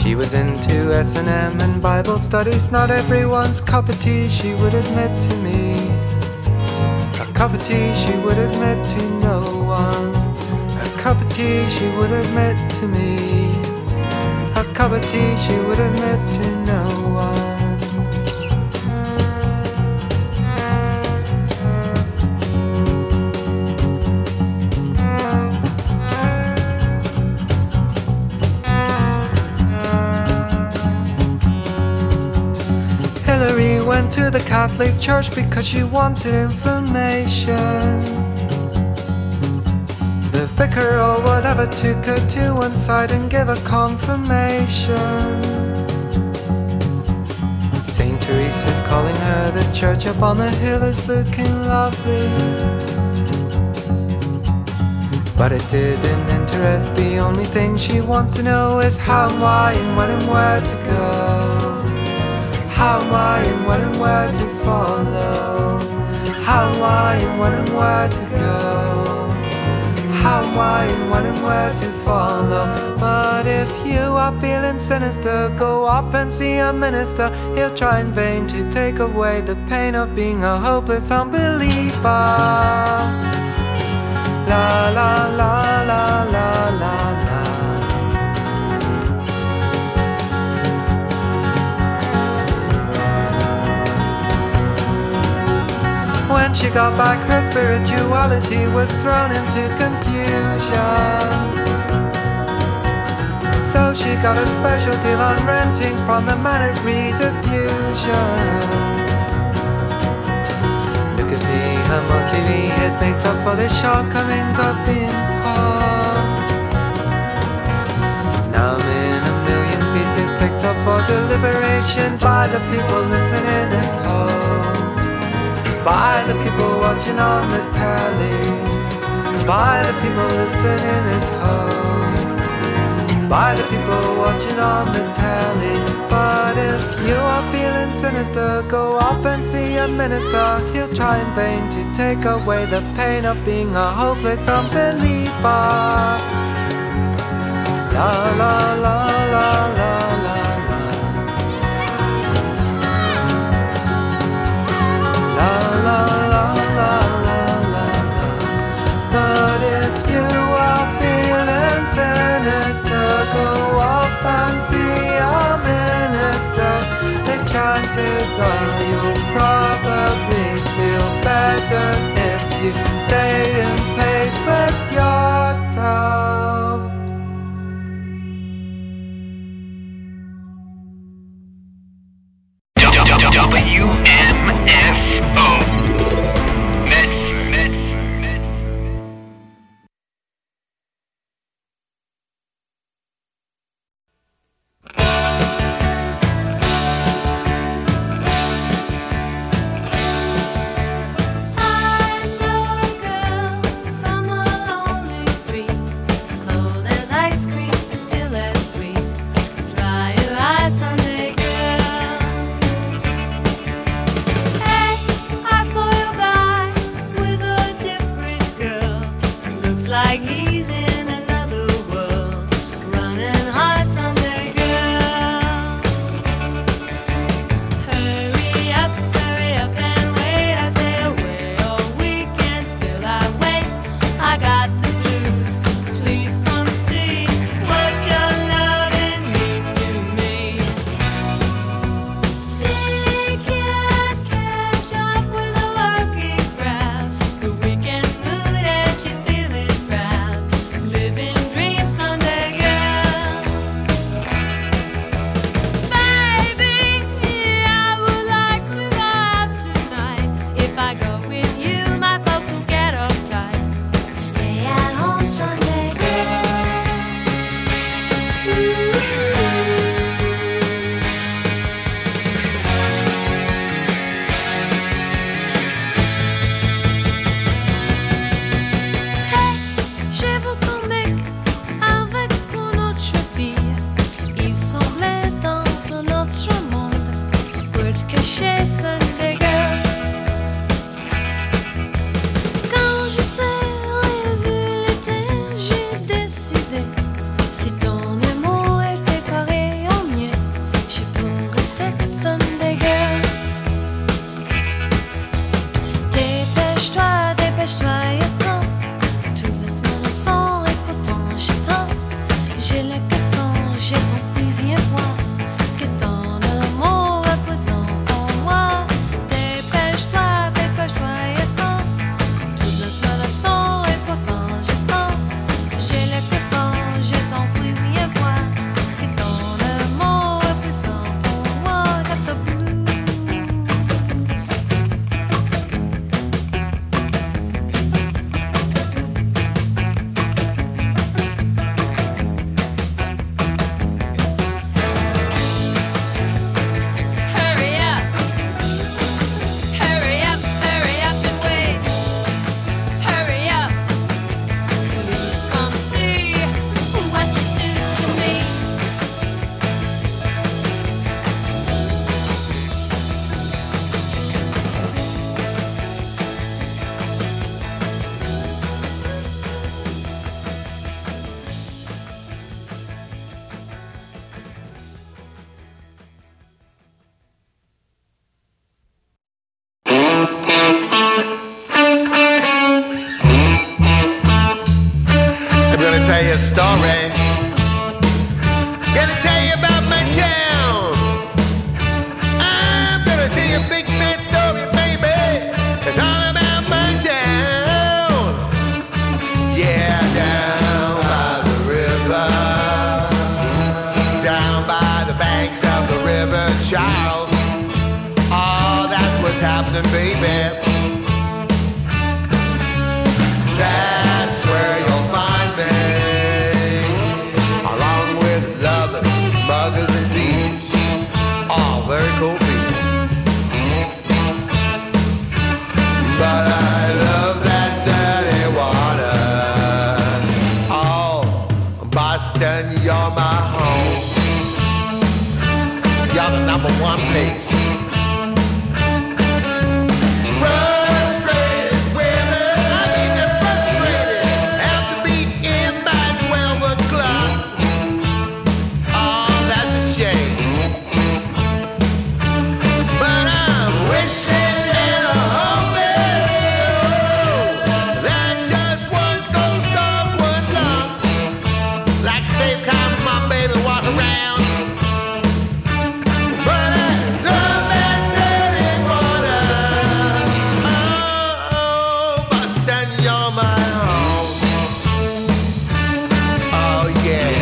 She was into S&M and Bible studies, not everyone's cup of tea, she would admit to me. A cup of tea she would admit to no one. A cup of tea she would admit to me. A cup of tea she would admit to no one. Hillary went to the Catholic Church because she wanted information. The vicar or whatever took her to one side and gave her confirmation. Saint Teresa's calling her, the church up on the hill is looking lovely. But it didn't interest, the only thing she wants to know is how and why and when and where to go. How and why and when and where to follow. How and why and when and where to go. How and why and when and where to follow. But if you are feeling sinister, go off and see a minister. He'll try in vain to take away the pain of being a hopeless unbeliever. La la la la la la la. When she got back, her spirituality was thrown into confusion. So she got a special deal on renting from the Manic Rediffusion. Look at me, I'm on TV, it makes up for the shortcomings of being poor. Now I'm in a million pieces picked up for deliberation by the people listening at home. By the people watching on the telly. By the people listening at home. By the people watching on the telly. But if you are feeling sinister, go off and see a minister. He'll try in vain to take away the pain of being a hopeless unbeliever. La la la la la la. La la la la la. But if you are feeling sinister, go off and see a minister. The chances are you'll probably feel better if you stay in place with yourself. J'ai le cafon, j'ai ton prix, viens voir ce que ton amour représente en moi. Dépêche-toi et attends. Toute la semaine absent et pourtant j'attends. J'ai le cafon, j'ai ton prix, viens voir ce que ton amour représente pour moi. Got the blues. Hurry up and wait. Hurry up, please come see what you do to me. I'm gonna tell you a story. Gonna tell you about my town. I'm gonna tell you a big fat story, baby. It's all about my town. Yeah, down by the river, down by the banks of the river Charles. Oh, that's what's happening, baby. That's where you'll find me, along with lovers, muggers, and thieves. All very cool people. But I love that dirty water. Oh, Boston, you're my home. You're the number one place. Frustrated women, I mean they're frustrated, have to be in by 12 o'clock. Oh, that's a shame. But I'm wishing and hoping that just once those dogs would knock, like to save time with my baby walk around. But I love that dirty water. Oh, Boston, you're my home. Oh, yeah.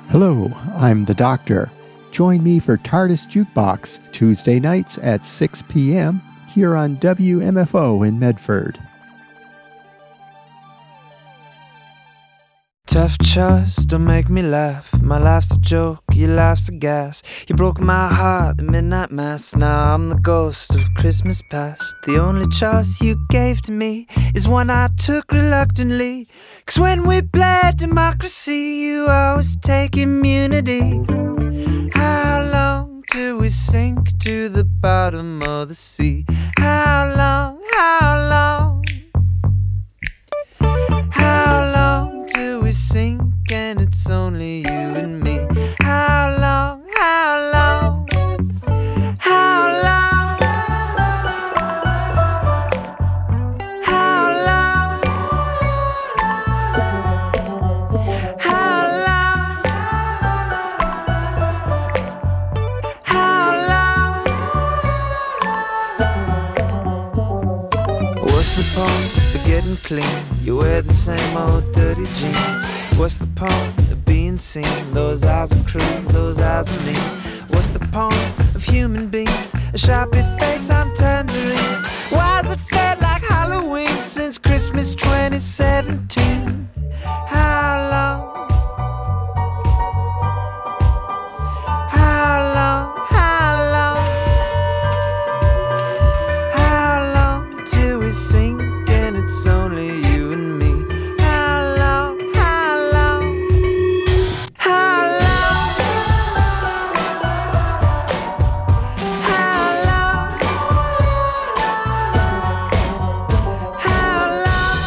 Hello, I'm the Doctor. Join me for TARDIS Jukebox, Tuesday nights at 6 p.m. here on WMFO in Medford. Tough chores don't make me laugh. My life's a joke, your life's a gas. You broke my heart at midnight mass. Now I'm the ghost of Christmas past. The only choice you gave to me is one I took reluctantly. 'Cause when we played democracy, you always take immunity. How long do we sink to the bottom of the sea? How long, how long? How long do we sink and it's only you and me? How long, how long? How long? How long? How long? How long? What's the point of getting clean? You wear the same old dirty jeans. What's the point of being seen? Those eyes are cruel, those eyes are mean. What's the point of human beings? A sharpie face on tangerines. Why's it felt like Halloween since Christmas 2017? How long? How long? How long? How long till we sink and it's only you and me? How long? How long? How long? How long? How long?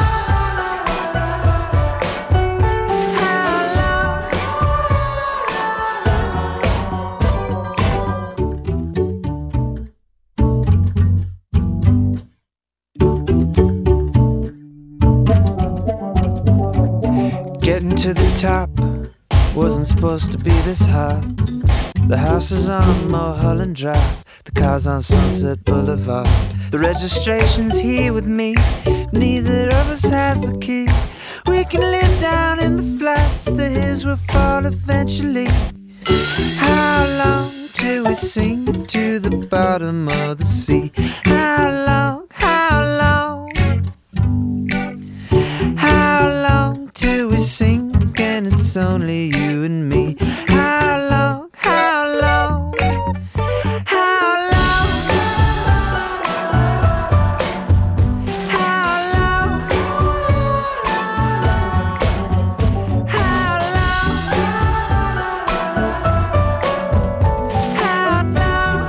Getting to the top wasn't supposed to be this hard. The house is on Mulholland Drive, the car's on Sunset Boulevard. The registration's here with me, neither of us has the key. We can live down in the flats, the hills will fall eventually. How long till we sink to the bottom of the sea? How long, how long? How long till we sink and it's only you and me? How long, how long? How long? How long? How long? How long?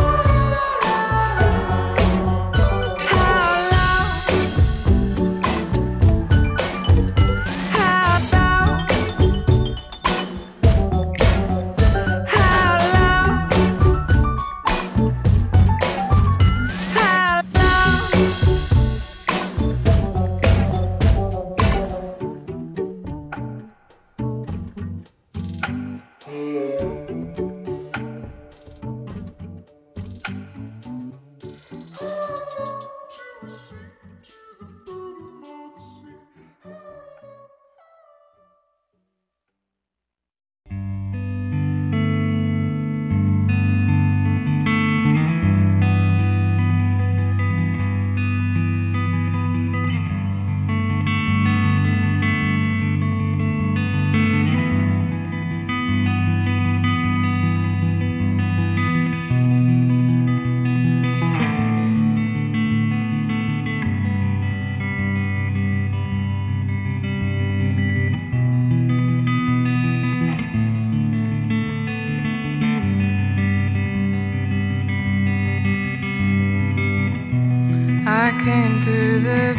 I came through the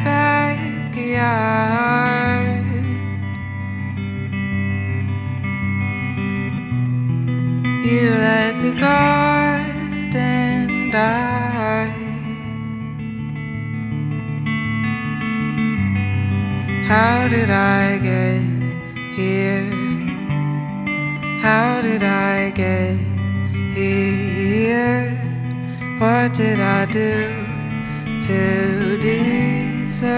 backyard. You let the garden die. How did I get here? How did I get here? What did I do to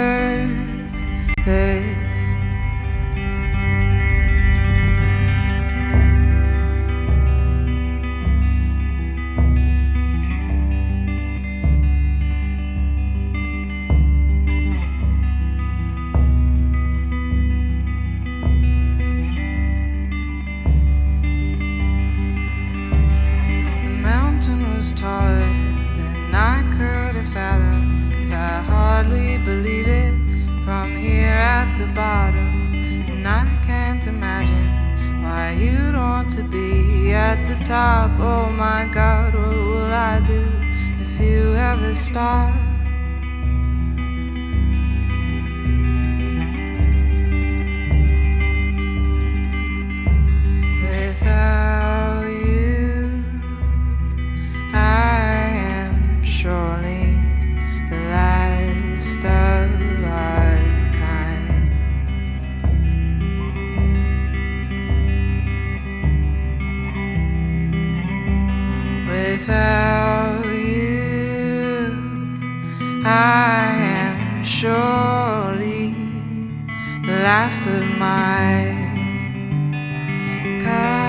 deserve this? hardly believe it from here at the bottom, and I can't imagine why you'd want to be at the top. Oh my God, what will I do if you ever stop? Without you, I am surely the last of our kind. Without you, I am surely the last of my kind.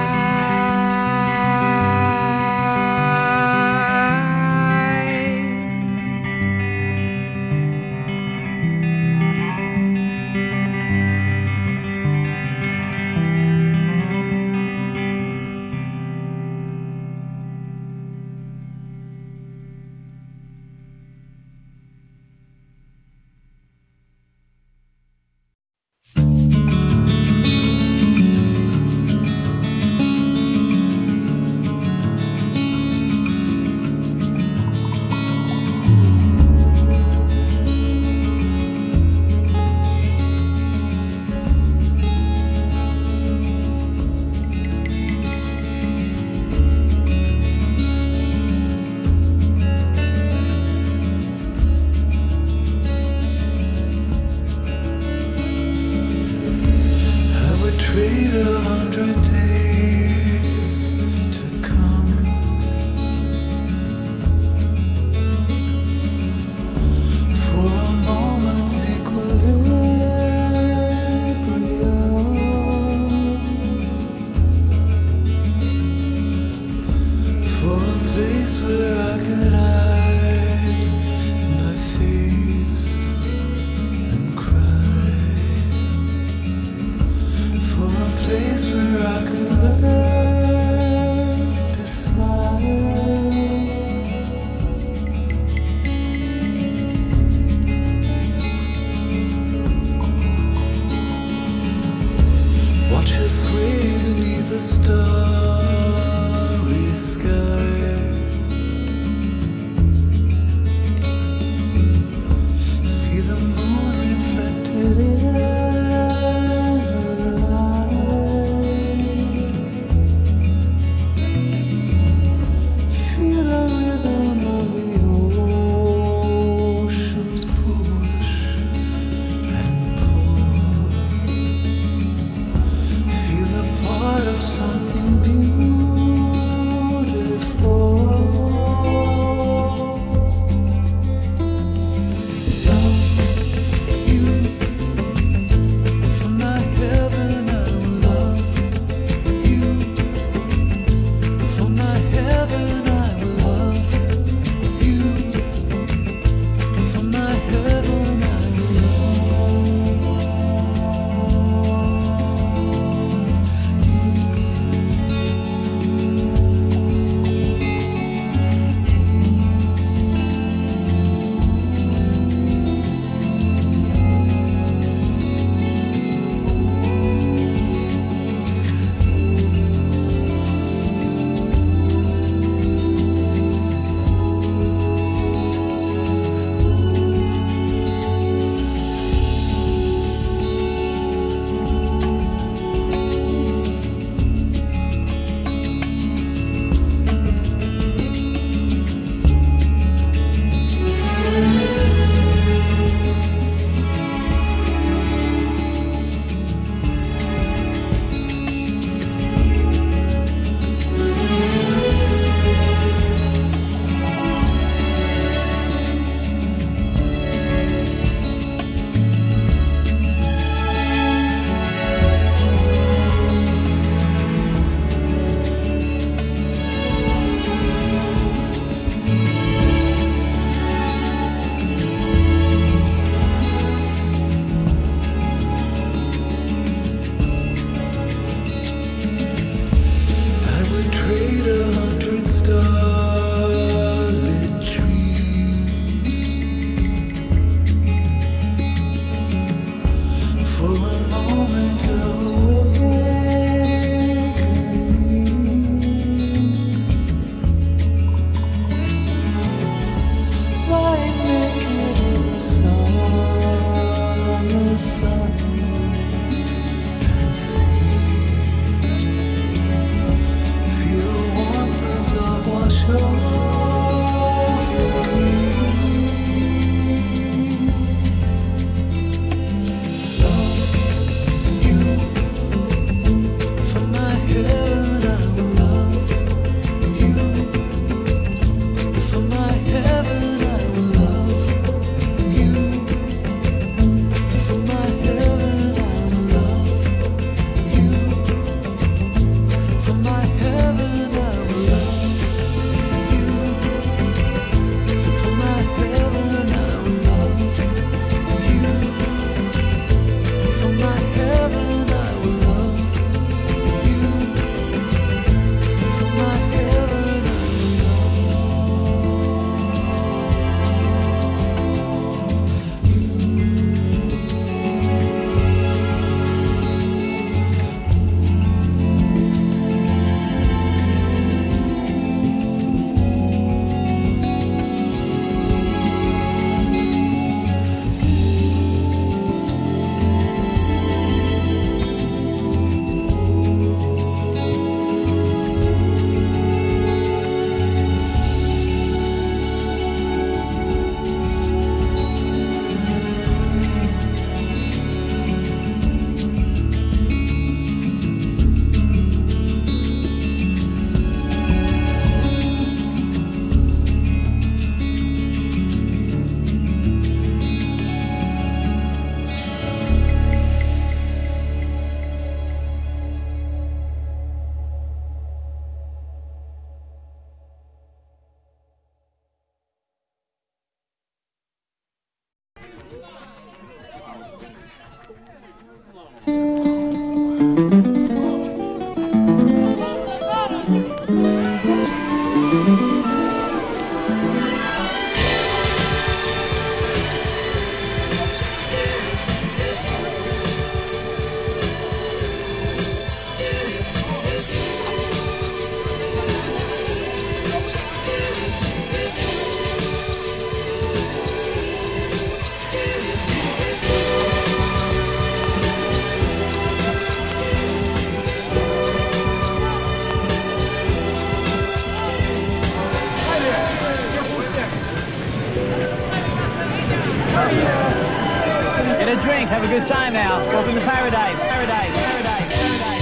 Get a drink, have a good time now. Welcome to paradise, paradise, paradise, paradise.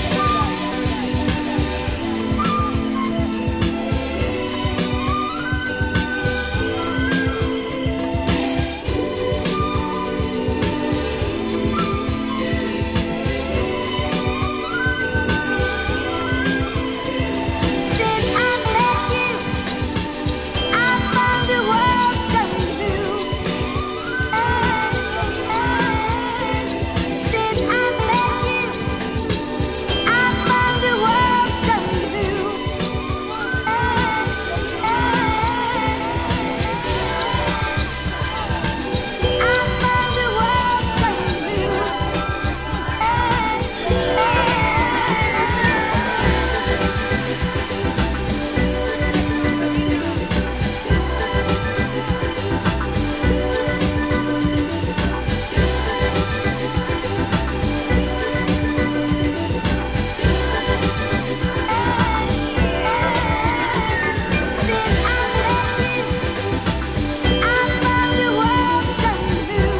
Since I met you, I found the world so new. Since I met you, I found the world so new. I found the world so new. Since I met you, I found the world so new.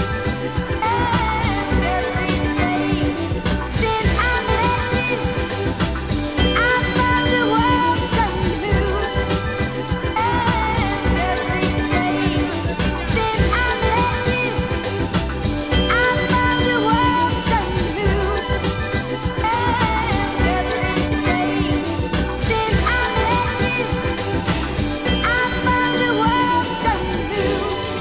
Every day, since I met you, I found the world so new. Every day, since I met you, I found the world so new. Every day, since I met you, I found the world so new.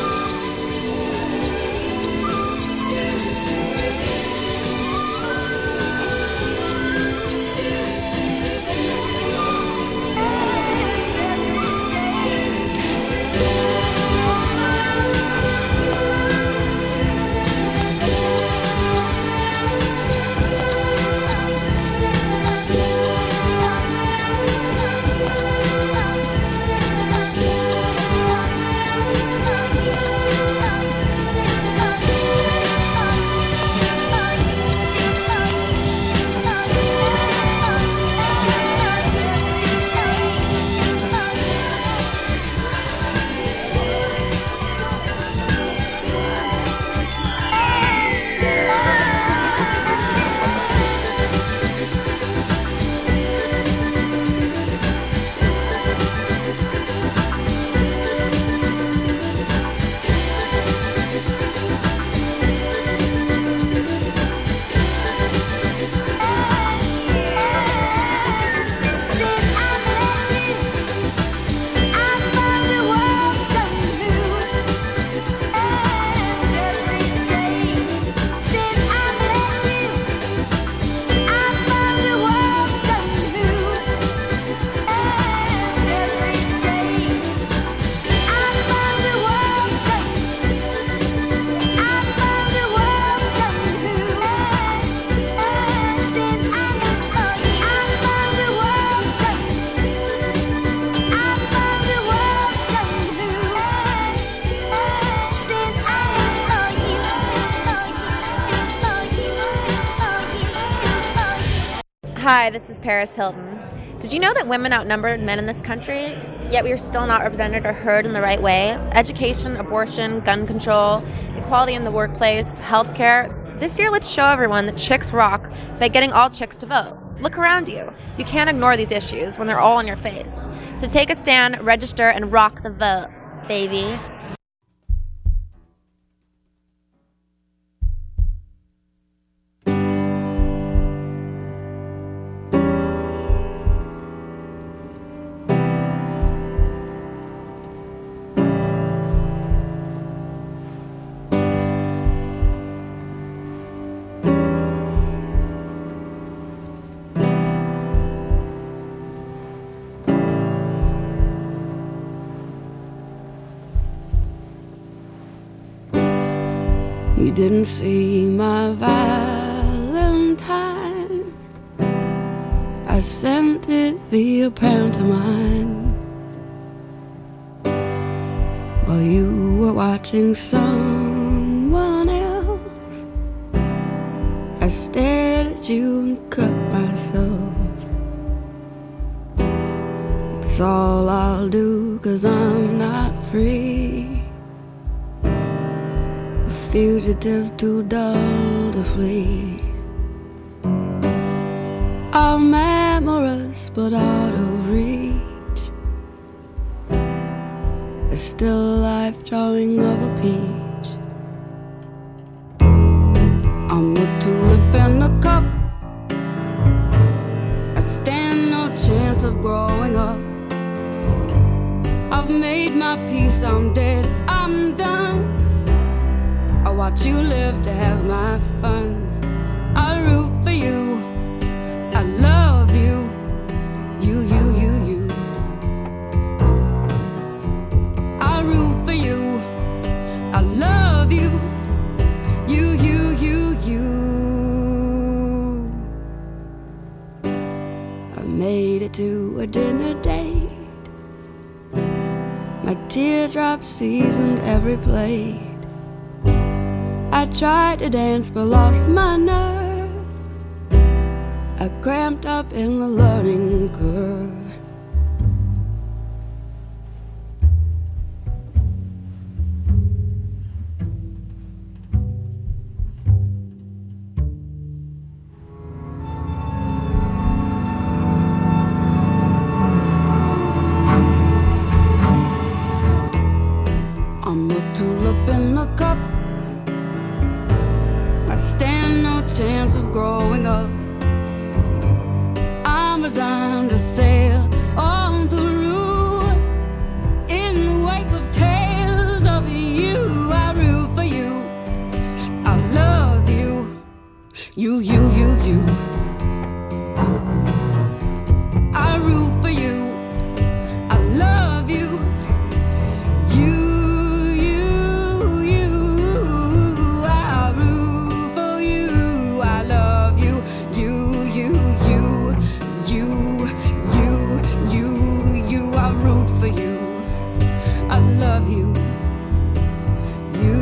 Since I met you, I found the world so new. Every day, since I met you, I found the world so new. Every day, I found the world so I found the world so new. Since I met you, I found the world so I found the world so new. Since I met you. Hi, this is Paris Hilton. Did you know that women outnumber men in this country, yet we are still not represented or heard in the right way? Education, abortion, gun control, equality in the workplace, healthcare. This year, let's show everyone that chicks rock by getting all chicks to vote. Look around you. You can't ignore these issues when they're all in your face. So take a stand, register, and rock the vote, baby. You didn't see my Valentine. I sent it via pantomime while you were watching someone else. I stared at you and cut myself. It's all I'll do, 'cause I'm not free, a fugitive too dull to flee. I'm amorous but out of reach. A still life drawing of a peach. I'm a tulip in a cup. I stand no chance of growing up. I've made my peace, I'm dead, I'm done. I watch you live to have my fun. I root for you, I love you, you. I root for you, I love you, you. I made it to a dinner date. My teardrops seasoned every plate. I tried to dance but lost my nerve. I cramped up in the learning curve. I'm a tulip in a cup. I stand no chance of growing up. I'm resigned to sail on through in the wake of tales of you. I root for you, I love you, you. I root for you, I love you, you. Love you, you.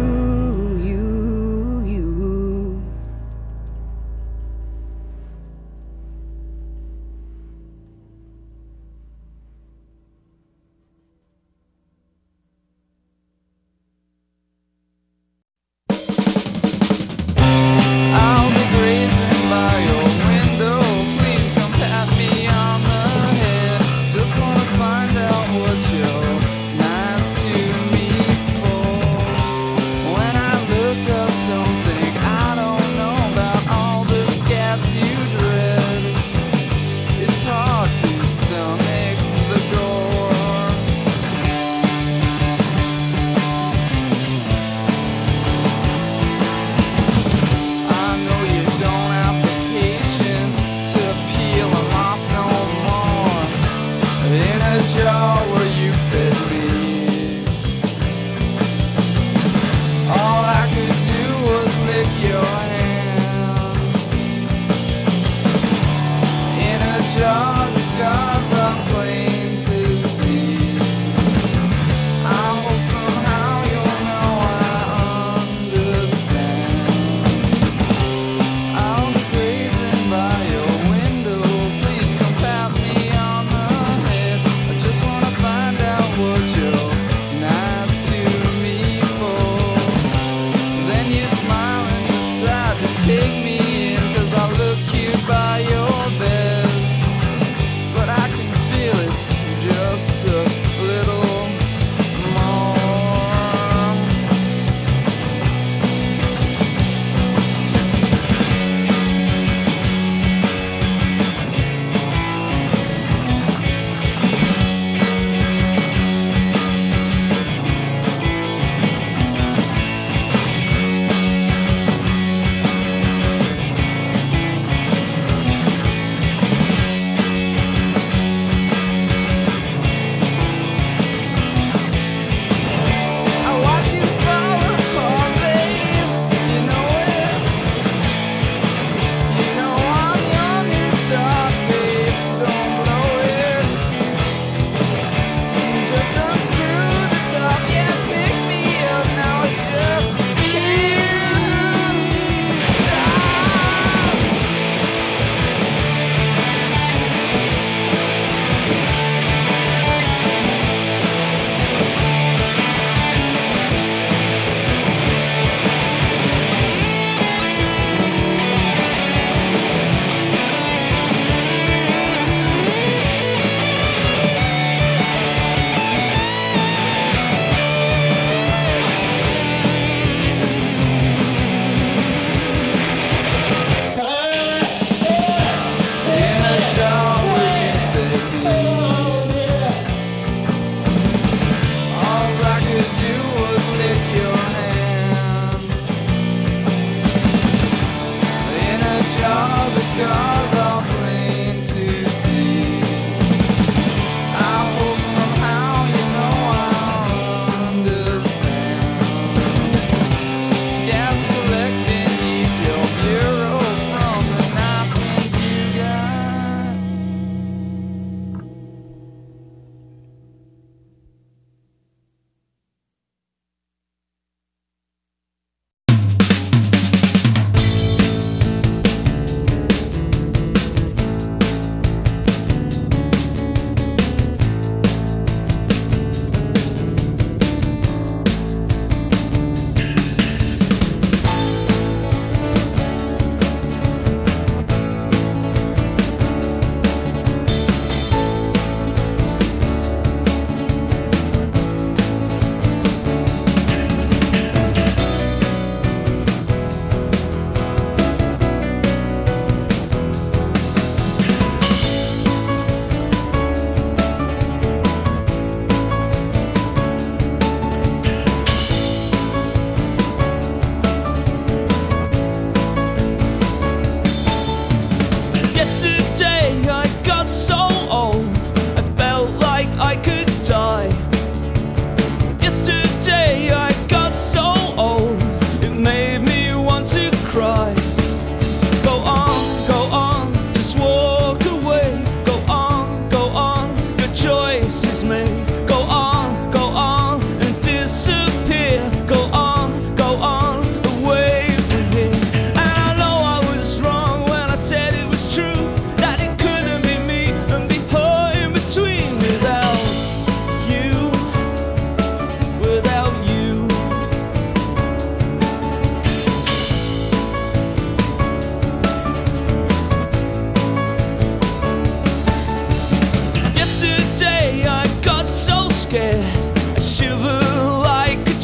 I'll be grazing by your window. Please come pat me on the head. Just wanna find out what you're nice to me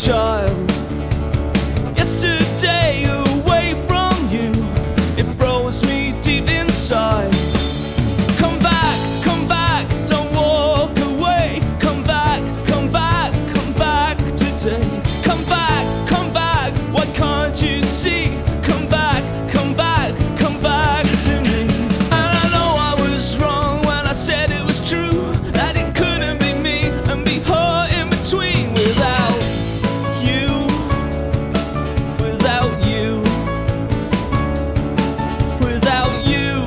child. Yesterday away from you, it froze me deep inside. Come back, don't walk away. Come back today. Come back, why can't you see? Come back to me. And I know I was wrong when I said it was true, that it couldn't be me and be her in between. Without you, without you, without you,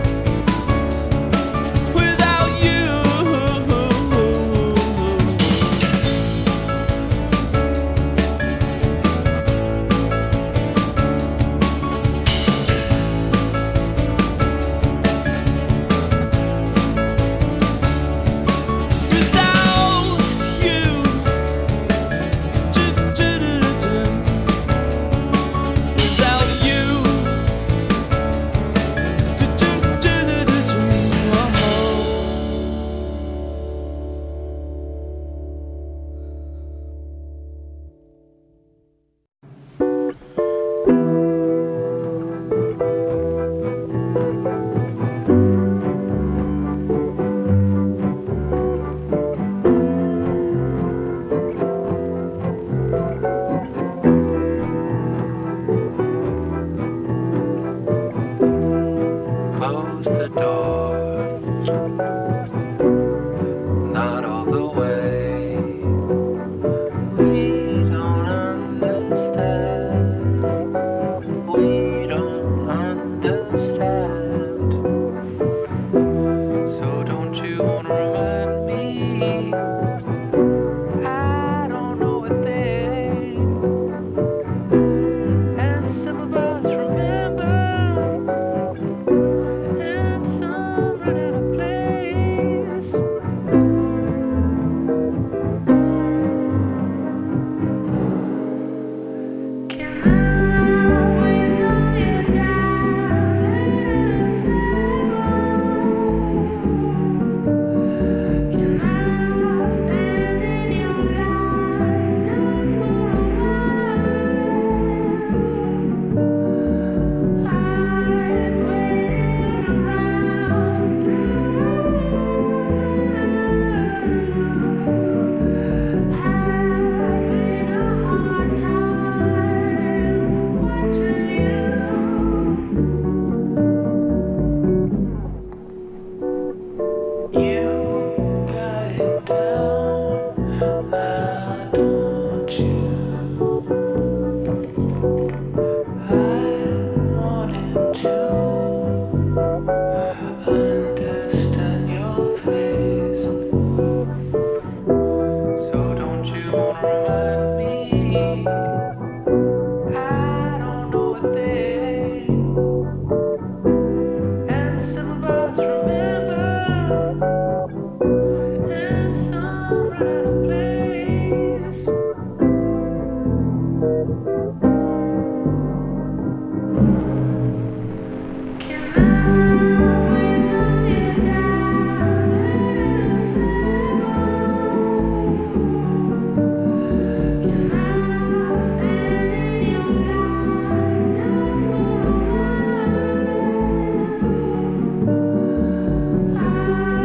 without you. Close the door, not all the way. We don't understand. We don't understand. So don't you wanna remind me? I don't know a thing, and some of us remember. And some run out of place. Can I wait on you down? Can I stand in your light just for a while? I've waited around you got it down, now don't you? I wanted to understand your face. So don't you wanna remind me? I don't know a thing, and some of us remember, and some run out of place. Can I wait on you down? Can I stand in your light just for a while? I've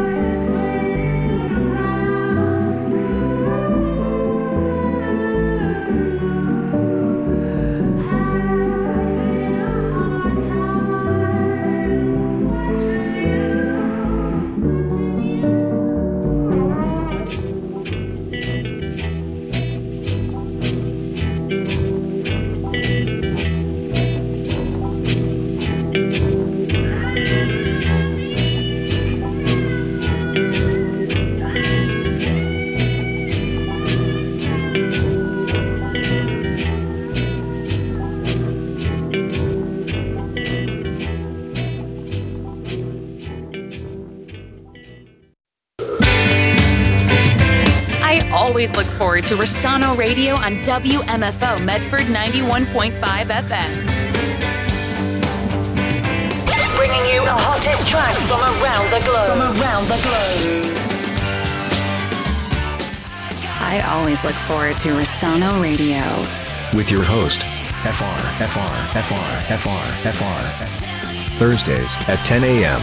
always look forward to Rossano Radio on WMFO Medford 91.5 FM. Bringing you the hottest tracks from around the globe. I always look forward to Rosano Radio. With your host, FR. Thursdays at 10 a.m.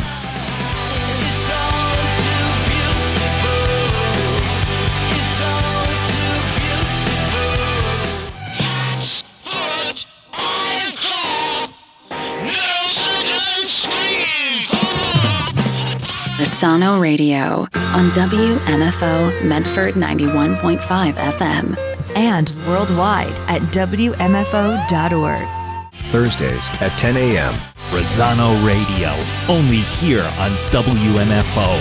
Rosano Radio on WMFO Medford 91.5 FM. And worldwide at WMFO.org. Thursdays at 10 a.m. Rosano Radio, only here on WMFO.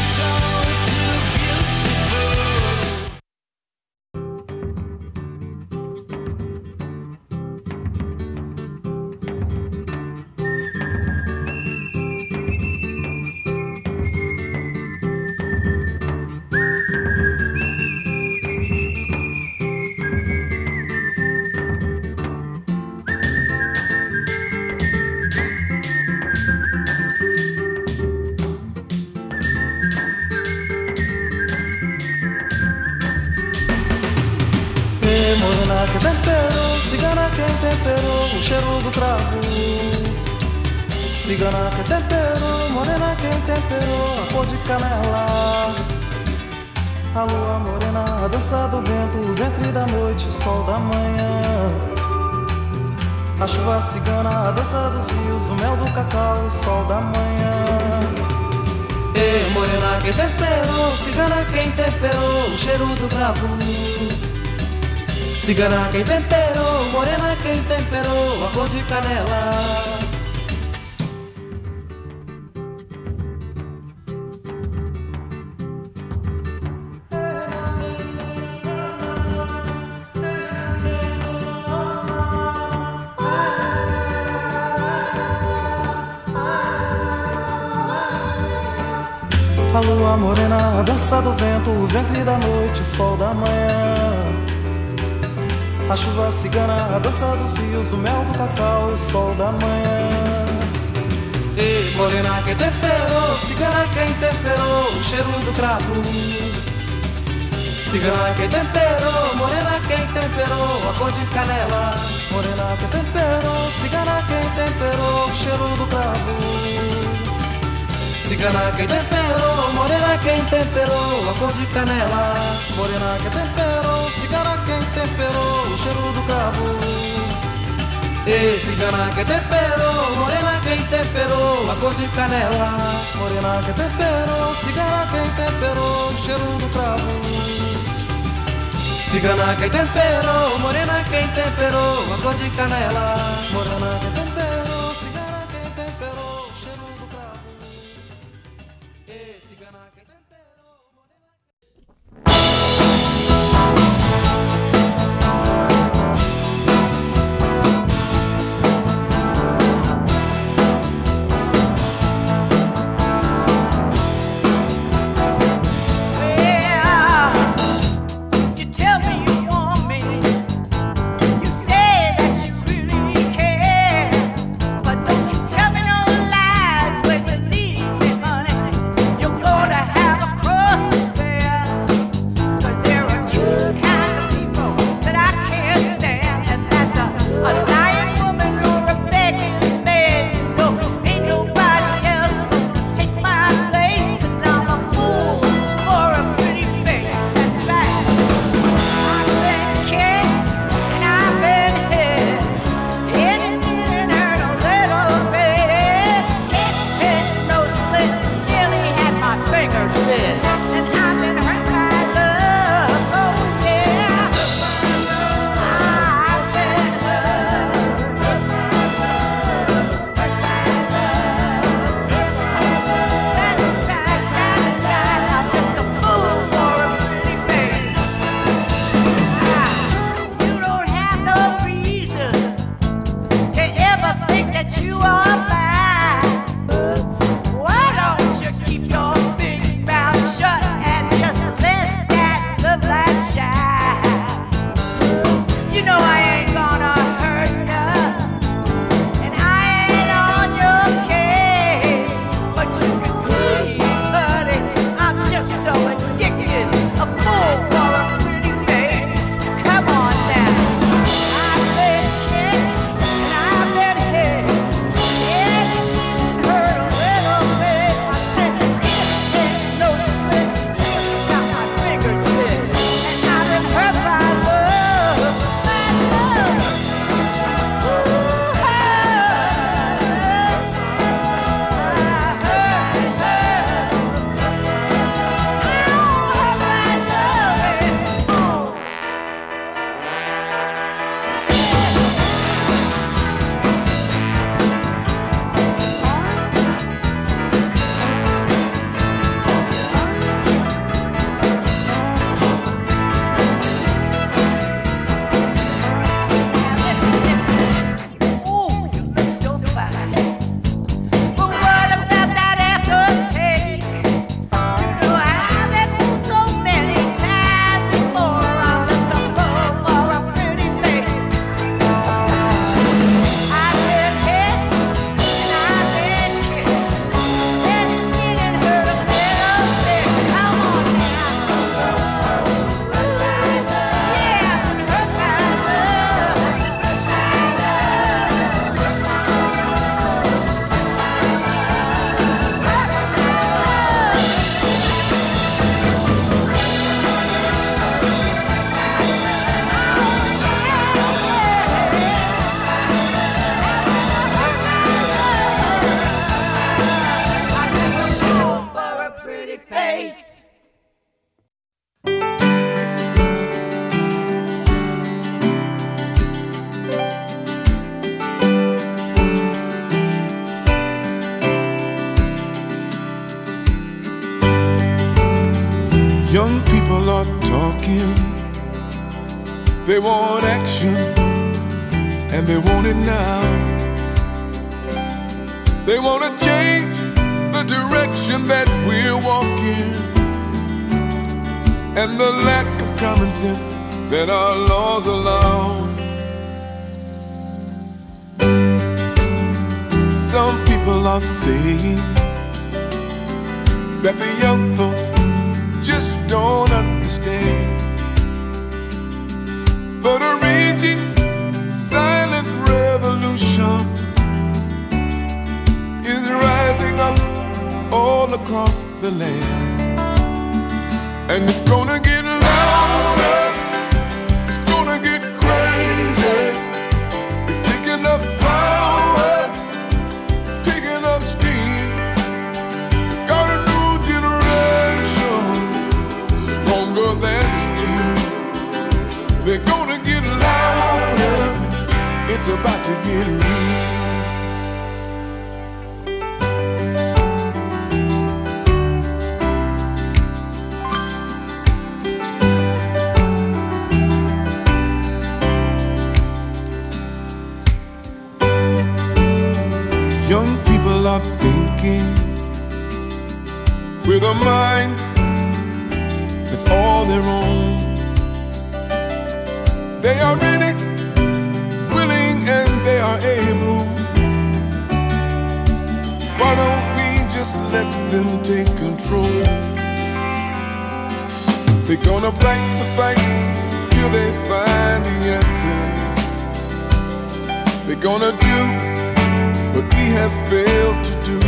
que temperou, cigana quem temperou o cheiro do cravo. Cigana que temperou, morena quem temperou a cor de canela. A lua morena, a dança do vento, o ventre da noite, o sol da manhã. A chuva cigana, a dança dos rios, o mel do cacau, o sol da manhã. Ei, morena quem temperou, cigana quem temperou o cheiro do cravo. Cigana quem temperou, morena quem temperou a cor de canela. A lua morena, a dança do vento, o ventre da noite, o sol da manhã. A chuva cigana, a dança dos rios, o mel do cacau, o sol da manhã. Ei, morena quem temperou, cigana quem temperou o cheiro do cravo. Cigana quem temperou, morena quem temperou a cor de canela. Morena quem temperou, cigana quem temperou o cheiro do cravo. Cigana quem temperou, morena quem temperou a cor de canela. Morena quem temperou, cigana quem temperou o cheiro do cravo. E cigana quem temperou, morena quem temperou a cor de canela. Morena quem temperou, cigana quem temperou o cheiro do cravo. Cigana quem temperou, morena quem temperou a cor de canela. Morena quem temperou, cigana quem temperou o cheiro do cravo. You say that you really care. They want action, and they want it now. They want to change the direction that we're walking, and the lack of common sense that our laws allow. Some people are saying that the young folks just don't understand, but a raging silent revolution is rising up all across the land, and it's gonna get louder, it's gonna get crazy, it's picking up power, picking up steam. Got a new generation, stronger than steel. They're gonna get louder, it's about to get real. Young people are thinking with a mind that's all their own. They are ready, willing, and they are able. Why don't we just let them take control? They're gonna fight the fight till they find the answers. They're gonna do what we have failed to do.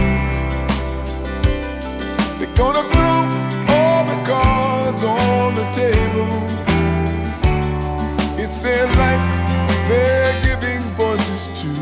They're gonna throw all the cards on the table. It's their life they're giving voices to,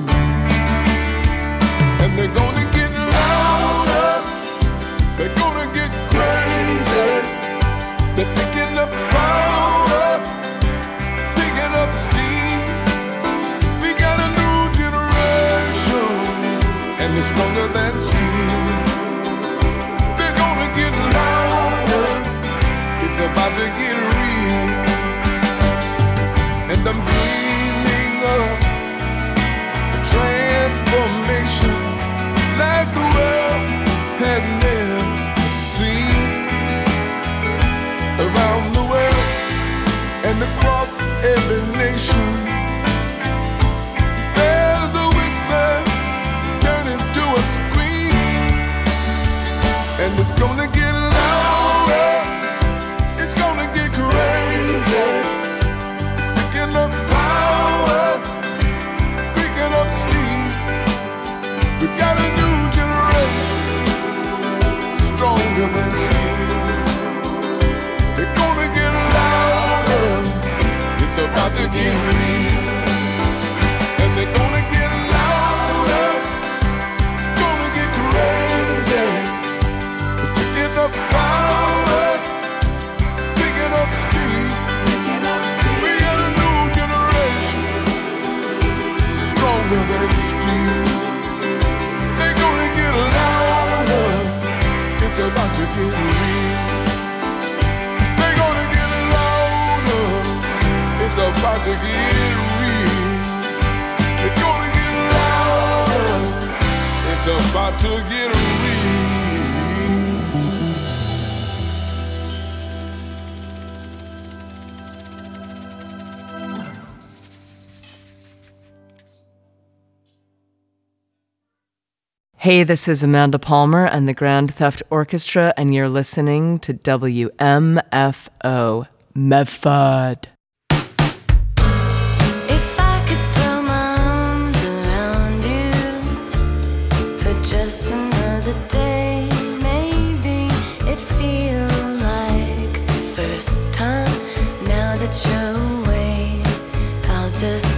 and they're gonna get louder, they're gonna get crazy. They're picking up power, picking up steam. We got a new generation, and it's stronger than steel. They're gonna get louder, it's about to get real. And I'm dreaming of a transformation like the world has never seen. Around the world and across every nation, there's a whisper turning to a scream, and it's gonna get louder, it's gonna get crazy. It's picking up power, picking up steam. We got a new generation, stronger than steel. They're gonna get louder, it's about to get real. And they're gonna get louder, gonna get crazy. It's picking up power, picking up steam. We got a new generation, stronger than steel. They're gonna get louder, it's about to get real. It's about to get real. It's gonna get louder. It's about to get real. Hey, this is Amanda Palmer and the Grand Theft Orchestra, and you're listening to WMFO Medford. Just another day, maybe it feels like the first time. Now that you're away, I'll just